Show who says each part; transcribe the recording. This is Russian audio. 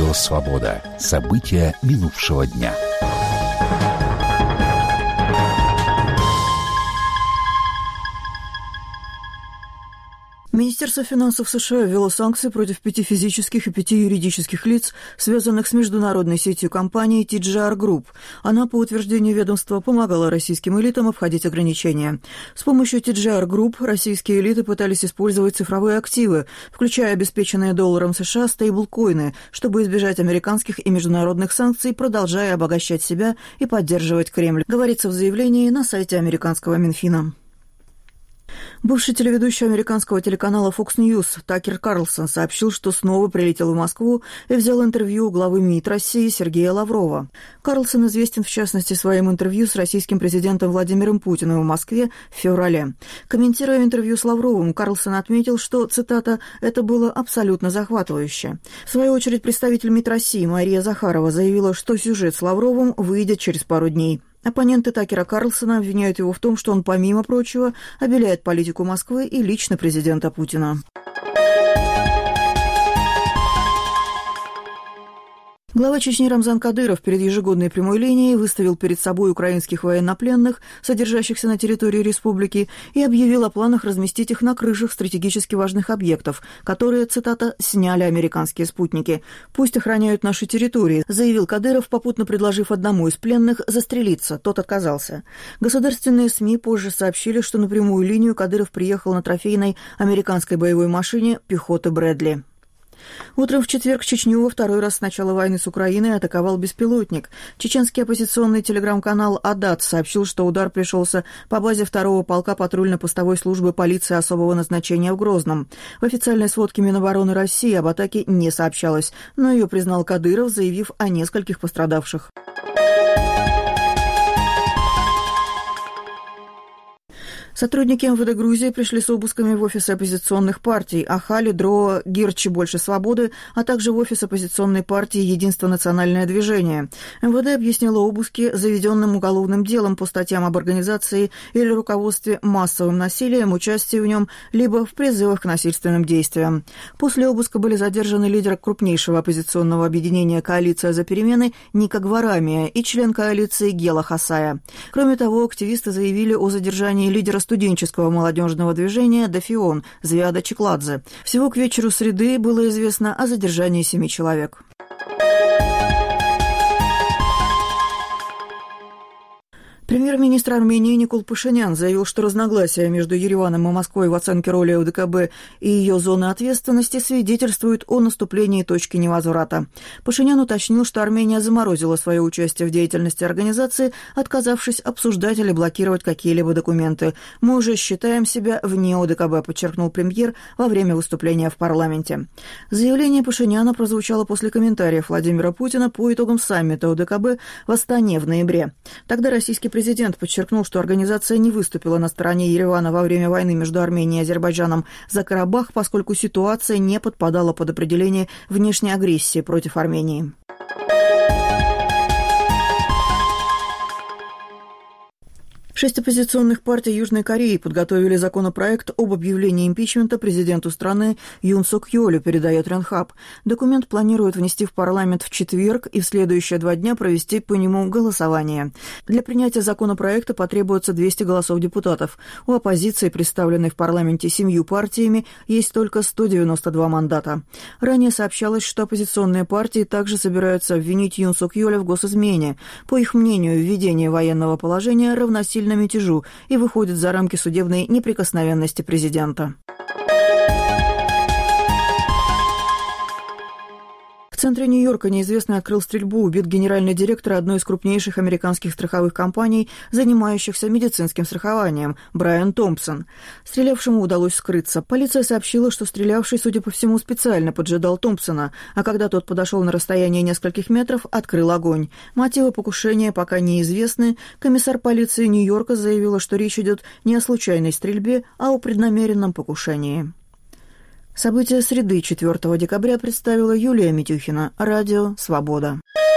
Speaker 1: Радио «Свобода». События минувшего дня.
Speaker 2: Министерство финансов США ввело санкции против 5 физических и 5 юридических лиц, связанных с международной сетью компаний TGR Group. Она, по утверждению ведомства, помогала российским элитам обходить ограничения. С помощью TGR Group российские элиты пытались использовать цифровые активы, включая обеспеченные долларом США стейблкоины, чтобы избежать американских и международных санкций, продолжая обогащать себя и поддерживать Кремль, говорится в заявлении на сайте американского Минфина. Бывший телеведущий американского телеканала Fox News Такер Карлсон сообщил, что снова прилетел в Москву и взял интервью у главы МИД России Сергея Лаврова. Карлсон известен, в частности, своим интервью с российским президентом Владимиром Путиным в Москве в феврале. Комментируя интервью с Лавровым, Карлсон отметил, что, цитата, «это было абсолютно захватывающе». В свою очередь, представитель МИД России Мария Захарова заявила, что сюжет с Лавровым выйдет через пару дней. Оппоненты Такера Карлсона обвиняют его в том, что он, помимо прочего, обеляет политику Москвы и лично президента Путина. Глава Чечни Рамзан Кадыров перед ежегодной прямой линией выставил перед собой украинских военнопленных, содержащихся на территории республики, и объявил о планах разместить их на крышах стратегически важных объектов, которые, цитата, «сняли американские спутники. Пусть охраняют наши территории», заявил Кадыров, попутно предложив одному из пленных застрелиться. Тот отказался. Государственные СМИ позже сообщили, что на прямую линию Кадыров приехал на трофейной американской боевой машине пехоты Брэдли. Утром в четверг Чечню во второй раз с начала войны с Украиной атаковал беспилотник. Чеченский оппозиционный телеграм-канал «Адат» сообщил, что удар пришелся по базе 2-го полка патрульно-постовой службы полиции особого назначения в Грозном. В официальной сводке Минобороны России об атаке не сообщалось, но ее признал Кадыров, заявив о нескольких пострадавших. Сотрудники МВД Грузии пришли с обысками в офисы оппозиционных партий Ахали, Дроа, Гирчи «Больше свободы», а также в офис оппозиционной партии «Единство. Национальное движение». МВД объяснило обыски заведенным уголовным делом по статьям об организации или руководстве массовым насилием, участии в нем, либо в призывах к насильственным действиям. После обыска были задержаны лидер крупнейшего оппозиционного объединения «Коалиция за перемены» Ника Гварамия и член коалиции Гела Хасая. Кроме того, активисты заявили о задержании лидера студенческого молодежного движения «Дафион» Звиада Чекладзе. Всего к вечеру среды было известно о задержании 7 человек. Премьер-министр Армении Никол Пашинян заявил, что разногласия между Ереваном и Москвой в оценке роли ОДКБ и ее зоны ответственности свидетельствуют о наступлении точки невозврата. Пашинян уточнил, что Армения заморозила свое участие в деятельности организации, отказавшись обсуждать или блокировать какие-либо документы. «Мы уже считаем себя вне ОДКБ», подчеркнул премьер во время выступления в парламенте. Заявление Пашиняна прозвучало после комментариев Владимира Путина по итогам саммита ОДКБ в Астане в ноябре. Тогда российский президент подчеркнул, что организация не выступила на стороне Еревана во время войны между Арменией и Азербайджаном за Карабах, поскольку ситуация не подпадала под определение внешней агрессии против Армении. Шесть оппозиционных партий Южной Кореи подготовили законопроект об объявлении импичмента президенту страны Юн Сок Йолю, передает Ренхаб. Документ планируют внести в парламент в четверг и в следующие 2 дня провести по нему голосование. Для принятия законопроекта потребуется 200 голосов депутатов. У оппозиции, представленной в парламенте 7 партиями, есть только 192 мандата. Ранее сообщалось, что оппозиционные партии также собираются обвинить Юн Сок Йоля в госизмене. По их мнению, введение военного положения равносильно мятежу и выходит за рамки судебной неприкосновенности президента. В центре Нью-Йорка неизвестный открыл стрельбу, убит генеральный директор одной из крупнейших американских страховых компаний, занимающихся медицинским страхованием, Брайан Томпсон. Стрелявшему удалось скрыться. Полиция сообщила, что стрелявший, судя по всему, специально поджидал Томпсона, а когда тот подошел на расстояние нескольких метров, открыл огонь. Мотивы покушения пока неизвестны. Комиссар полиции Нью-Йорка заявила, что речь идет не о случайной стрельбе, а о преднамеренном покушении. События среды 4 декабря представила Юлия Митюхина. Радио «Свобода».